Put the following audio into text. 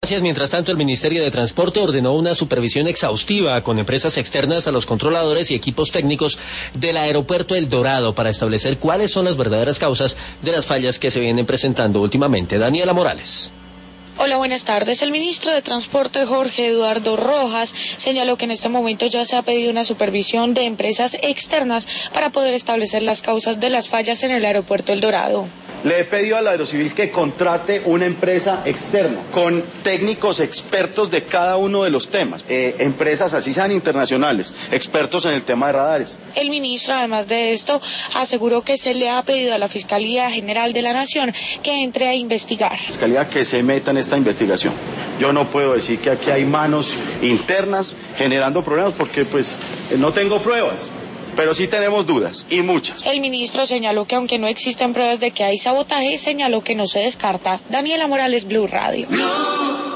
Mientras tanto, el Ministerio de Transporte ordenó una supervisión exhaustiva con empresas externas a los controladores y equipos técnicos del aeropuerto El Dorado para establecer cuáles son las verdaderas causas de las fallas que se vienen presentando últimamente. Daniela Morales. Hola, buenas tardes. El ministro de Transporte, Jorge Eduardo Rojas, señaló que en este momento ya se ha pedido una supervisión de empresas externas para poder establecer las causas de las fallas en el aeropuerto El Dorado. Le he pedido a la Aerocivil que contrate una empresa externa con técnicos expertos de cada uno de los temas, empresas así sean internacionales, expertos en el tema de radares. El ministro, además de esto, aseguró que se le ha pedido a la Fiscalía General de la Nación que entre a investigar. Fiscalía que se meta en esta investigación. Yo no puedo decir que aquí hay manos internas generando problemas porque pues no tengo pruebas. Pero sí tenemos dudas, y muchas. El ministro señaló que aunque no existen pruebas de que hay sabotaje, señaló que no se descarta. Daniela Morales, Blue Radio.